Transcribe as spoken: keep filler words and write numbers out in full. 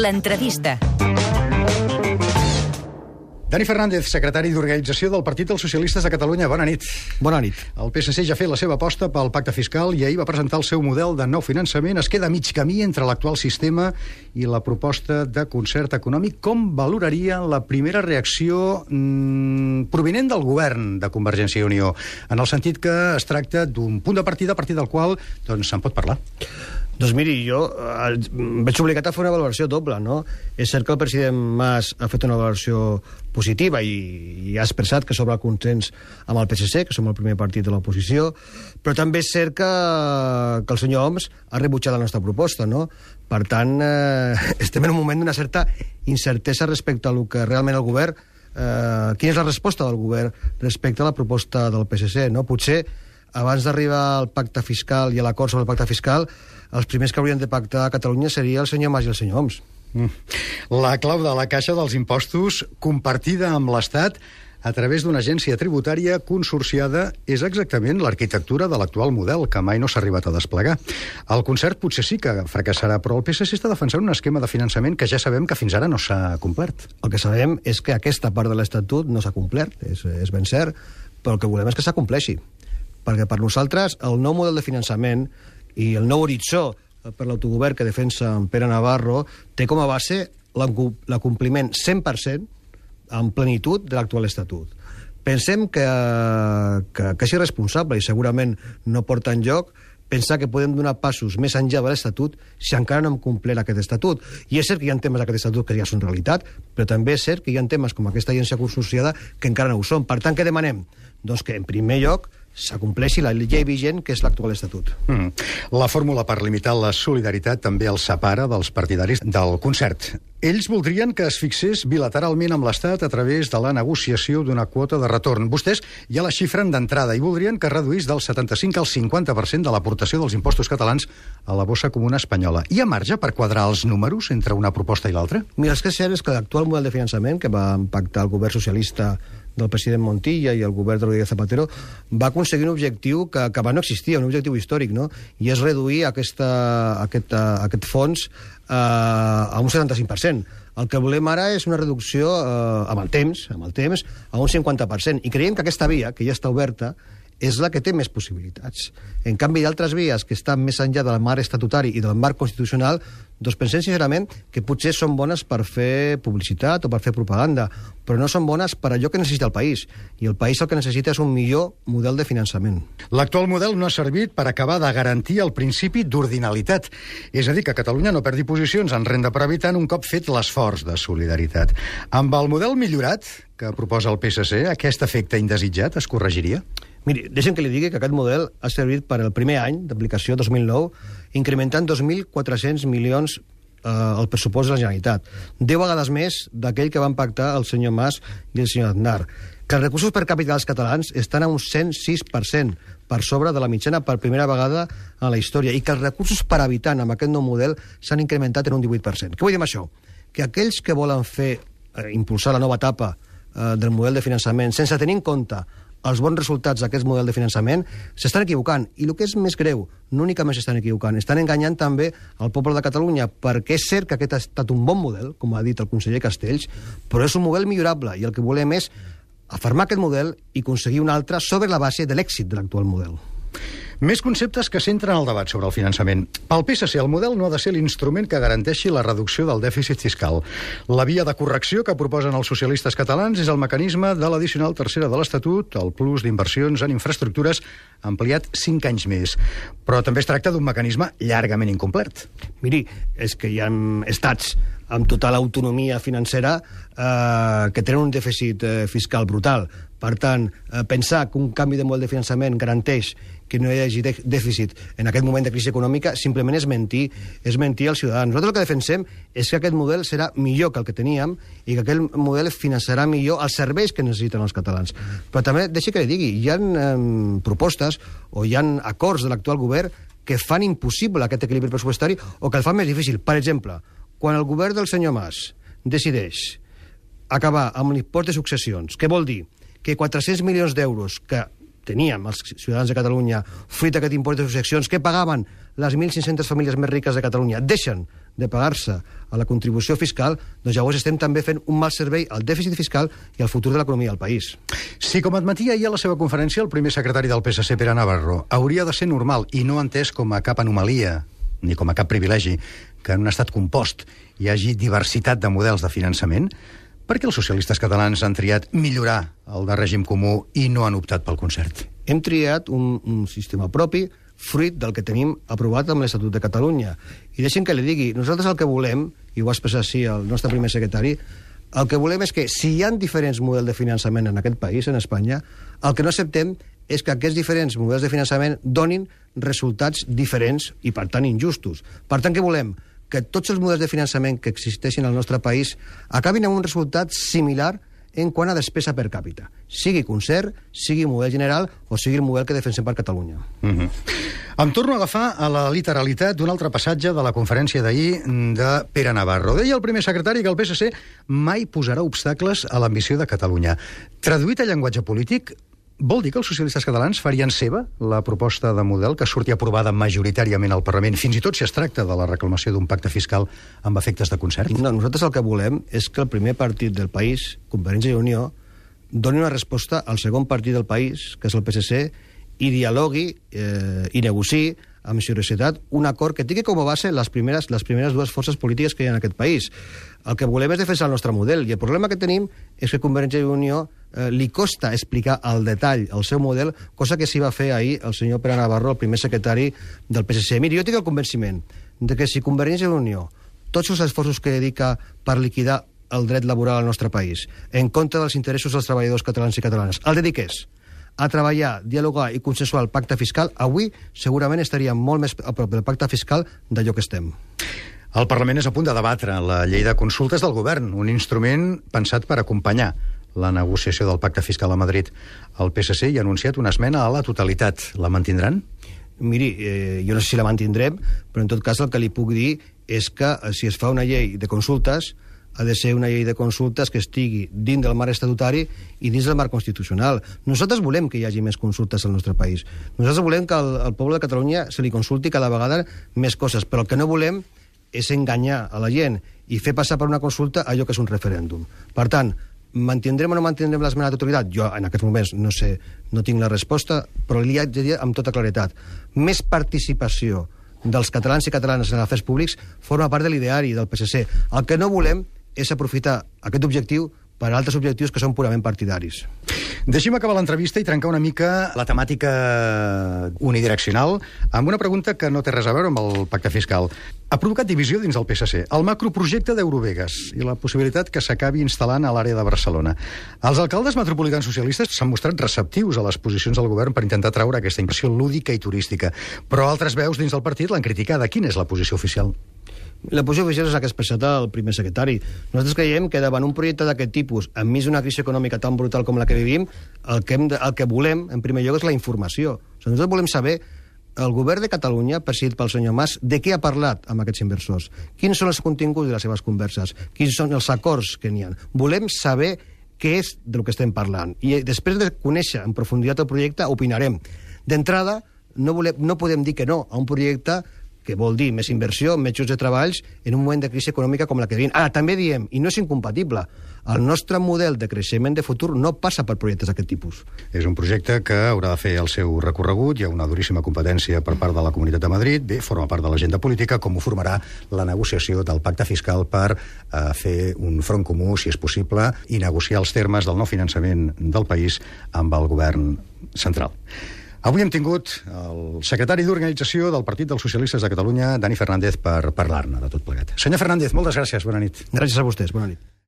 L'entrevista. Dani Fernández, secretari d'Organització del Partit dels Socialistes de Catalunya. Bona nit. Bona nit. El P S C ja ha fet la seva aposta pel pacte fiscal i ahir va presentar el seu model de nou finançament. Es queda a mig camí entre l'actual sistema i la proposta de concert econòmic. Com valoraria la primera reacció mmm, provinent del govern de Convergència i Unió? En el sentit que es tracta d'un punt de partida a partir del qual doncs, se'n pot parlar. Doncs miri, jo eh, veig obligat a fer una valoració doble, no? És cert que el president Mas ha fet una valoració positiva i, i ha expressat que sobre el consens amb el P S C, que som el primer partit de l'oposició, però també és cert que, que el senyor Homs ha rebutjat la nostra proposta, no? Per tant, eh, estem en un moment d'una certa incertesa respecte a lo que realment el govern... Eh, quina és la resposta del govern respecte a la proposta del P S C, no? Potser, abans d'arribar al pacte fiscal i a l'acord sobre el pacte fiscal, els primers que haurien de pactar a Catalunya seria el senyor Mas i el senyor Homs. Mm. La clau de la caixa dels impostos compartida amb l'Estat a través d'una agència tributària consorciada és exactament l'arquitectura de l'actual model, que mai no s'ha arribat a desplegar. El concert potser sí que fracassarà, però el P S C està defensant un esquema de finançament que ja sabem que fins ara no s'ha complert. El que sabem és que aquesta part de l'Estatut no s'ha complert, és, és ben cert, però el que volem és que s'acompleixi. Perquè per nosaltres el nou model de finançament i el nou horitzó per l'autogovern que defensa en Pere Navarro té com a base l'acompliment cent per cent en plenitud de l'actual Estatut. Pensem que, que, que és irresponsable i segurament no porta enlloc pensar que podem donar passos més enllà de l'Estatut si encara no hem complert aquest Estatut. I és cert que hi ha temes d'aquest Estatut que ja són realitat, però també és cert que hi ha temes com aquesta agència consorciada que encara no ho són. Per tant, què demanem? Doncs que, en primer lloc, s'acompleixi la llei vigent, que és l'actual Estatut. Mm. La fórmula per limitar la solidaritat també els separa dels partidaris del concert. Ells voldrien que es fixés bilateralment amb l'Estat a través de la negociació d'una quota de retorn. Vostès ja la xifren d'entrada i voldrien que reduís del setanta-cinc al cinquanta per cent de l'aportació dels impostos catalans a la bossa comuna espanyola. Hi ha marge per quadrar els números entre una proposta i l'altra? Mira, el que és cert és que l'actual model de finançament que va pactar el govern socialista del president Montilla i el govern de Rodríguez Zapatero va aconseguir un objectiu que, que va no existir, un objectiu històric, no? I és reduir aquesta, aquest, aquest fons eh, a un setanta-cinc per cent. El que volem ara és una reducció eh, amb el temps, amb el temps, a un cinquanta per cent. I creiem que aquesta via, que ja està oberta, és la que té més possibilitats. En canvi, d'altres vies que estan més enllà del marc estatutari i del marc constitucional, doncs pensem sincerament que potser són bones per fer publicitat o per fer propaganda, però no són bones per allò que necessita el país. I el país el que necessita és un millor model de finançament. L'actual model no ha servit per acabar de garantir el principi d'ordinalitat. És a dir, que Catalunya no perdi posicions en renda per habitant un cop fet l'esforç de solidaritat. Amb el model millorat que proposa el P S C, aquest efecte indesitjat es corregiria? Miri, deixem que li digui que aquest model ha servit per al primer any d'aplicació, dos mil nou, incrementant dos mil quatre-cents milions eh, el pressupost de la Generalitat. Deu vegades més d'aquell que van pactar el senyor Mas i el senyor Aznar. Que els recursos per càpita dels catalans estan a un cent sis per cent, per sobre de la mitjana per primera vegada en la història, i que els recursos per habitant amb aquest nou model s'han incrementat en un divuit per cent. Què vull dir amb això? Que aquells que volen fer, eh, impulsar la nova etapa eh, del model de finançament sense tenir en compte els bons resultats d'aquest model de finançament, s'estan equivocant. I el que és més greu, no únicament s'estan equivocant, estan enganyant també el poble de Catalunya, perquè és cert que aquest ha estat un bon model, com ha dit el conseller Castells, però és un model millorable, i el que volem és afermar aquest model i aconseguir un altre sobre la base de l'èxit de l'actual model. Més conceptes que centren el debat sobre el finançament. Pel P S C, el model no ha de ser l'instrument que garanteixi la reducció del dèficit fiscal. La via de correcció que proposen els socialistes catalans és el mecanisme de l'addicional tercera de l'Estatut, el plus d'inversions en infraestructures, ampliat cinc anys més. Però també es tracta d'un mecanisme llargament incomplert. Miri, és que hi ha estats amb total autonomia financera eh, que tenen un dèficit eh, fiscal brutal. Per tant, eh, pensar que un canvi de model de finançament garanteix que no hi hagi dèficit en aquest moment de crisi econòmica simplement és mentir, és mentir als ciutadans. Nosaltres el que defensem és que aquest model serà millor que el que teníem i que aquest model finançarà millor els serveis que necessiten els catalans. Però també, deixi que li digui, hi ha eh, propostes o hi ha acords de l'actual govern que fan impossible aquest equilibri pressupostari o que el fan més difícil. Per exemple, quan el govern del senyor Mas decideix acabar amb l'impost de successions, què vol dir? Que quatre-cents milions d'euros que teníem els ciutadans de Catalunya fruit d'aquest impost de successions que pagaven les mil cinc-centes famílies més riques de Catalunya deixen de pagar-se a la contribució fiscal, doncs llavors estem també fent un mal servei al dèficit fiscal i al futur de l'economia del país. Sí, com admetia ahir a la seva conferència el primer secretari del P S C, Pere Navarro, hauria de ser normal i no entès com a cap anomalia ni com a cap privilegi que en un estat compost hi hagi diversitat de models de finançament. Per què els socialistes catalans han triat millorar el de règim comú i no han optat pel concert? Hem triat un, un sistema propi, fruit del que tenim aprovat amb l'Estatut de Catalunya. I deixem que li digui, nosaltres el que volem, i ho va expressar així el nostre primer secretari, el que volem és que si hi ha diferents models de finançament en aquest país, en Espanya, el que no acceptem és que aquests diferents models de finançament donin resultats diferents i, per tant, injustos. Per tant, què volem? Que tots els models de finançament que existeixin al nostre país acabin amb un resultat similar en quant a despesa per càpita. Sigui concert, sigui model general o sigui el model que defensem per Catalunya. Mm-hmm. Em torno a agafar a la literalitat d'un altre passatge de la conferència d'ahir de Pere Navarro. Deia el primer secretari que el P S C mai posarà obstacles a l'ambició de Catalunya. Traduït a llenguatge polític, vol dir que els socialistes catalans farien seva la proposta de model que surti aprovada majoritàriament al Parlament, fins i tot si es tracta de la reclamació d'un pacte fiscal amb efectes de concert? No, nosaltres el que volem és que el primer partit del país, Convergència i Unió, doni una resposta al segon partit del país, que és el P S C, i dialogui eh, i negociï amb seriositat un acord que tingui com a base les primeres, les primeres dues forces polítiques que hi ha en aquest país. El que volem és defensar el nostre model, i el problema que tenim és que Convergència i Unió eh, li costa explicar al detall el seu model, cosa que sí va fer ahir el senyor Pere Navarro, el primer secretari del P S C. Miri, jo tinc el convenciment de que si Convergència i Unió, tots els esforços que dedica per liquidar el dret laboral al nostre país, en contra dels interessos dels treballadors catalans i catalanes, el dediqués a treballar, dialogar i consensuar el pacte fiscal, avui segurament estaríem molt més a prop del pacte fiscal d'allò que estem. El Parlament és a punt de debatre la llei de consultes del govern, un instrument pensat per acompanyar la negociació del pacte fiscal a Madrid. El P S C hi ha anunciat una esmena a la totalitat. La mantindran? Miri, eh, jo no sé si la mantindrem, però en tot cas el que li puc dir és que eh, si es fa una llei de consultes ha de ser una llei de consultes que estigui dins del marc estatutari i dins del marc constitucional. Nosaltres volem que hi hagi més consultes al nostre país. Nosaltres volem que al, al poble de Catalunya se li consulti cada vegada més coses, però el que no volem és enganyar a la gent i fer passar per una consulta allò que és un referèndum. Per tant, mantindrem o no mantindrem l'esmena de totalitat? Jo, en aquests moments, no sé, no tinc la resposta, però li haig de dir amb tota claretat. Més participació dels catalans i catalanes en els afers públics forma part de l'ideari del P S C. El que no volem és aprofitar aquest objectiu per a altres objectius que són purament partidaris. Deixi'm acabar l'entrevista i trencar una mica la temàtica unidireccional amb una pregunta que no té res a veure amb el pacte fiscal. Ha provocat divisió dins del P S C el macroprojecte d'Eurovegas i la possibilitat que s'acabi instal·lant a l'àrea de Barcelona. Els alcaldes metropolitans socialistes s'han mostrat receptius a les posicions del govern per intentar traure aquesta inversió lúdica i turística, però altres veus dins del partit l'han criticada. Quina és la posició oficial? La posició oficial és la que ha expressat el primer secretari. Nosaltres creiem que davant un projecte d'aquest tipus, enmig d'una crisi econòmica tan brutal com la que vivim, el que, hem de, el que volem, en primer lloc, és la informació. O sigui, nosaltres volem saber el govern de Catalunya, presidit pel senyor Mas, de què ha parlat amb aquests inversors, quins són els continguts de les seves converses, quins són els acords que n'hi ha. Volem saber què és del que estem parlant. I després de conèixer en profunditat el projecte, opinarem. D'entrada, no, volem, no podem dir que no a un projecte que vol dir més inversió, més llocs de treballs, en un moment de crisi econòmica com la que vivim. Ara, també diem, i no és incompatible, el nostre model de creixement de futur no passa per projectes d'aquest tipus. És un projecte que haurà de fer el seu recorregut, hi ha una duríssima competència per part de la Comunitat de Madrid, bé, forma part de l'agenda política, com ho formarà la negociació del pacte fiscal per eh, fer un front comú, si és possible, i negociar els termes del nou finançament del país amb el govern central. Avui hem tingut el secretari d'Organització del Partit dels Socialistes de Catalunya, Dani Fernández, per parlar-ne de tot plegat. Senyor Fernández, moltes gràcies, bona nit. Gràcies a vostès, bona nit.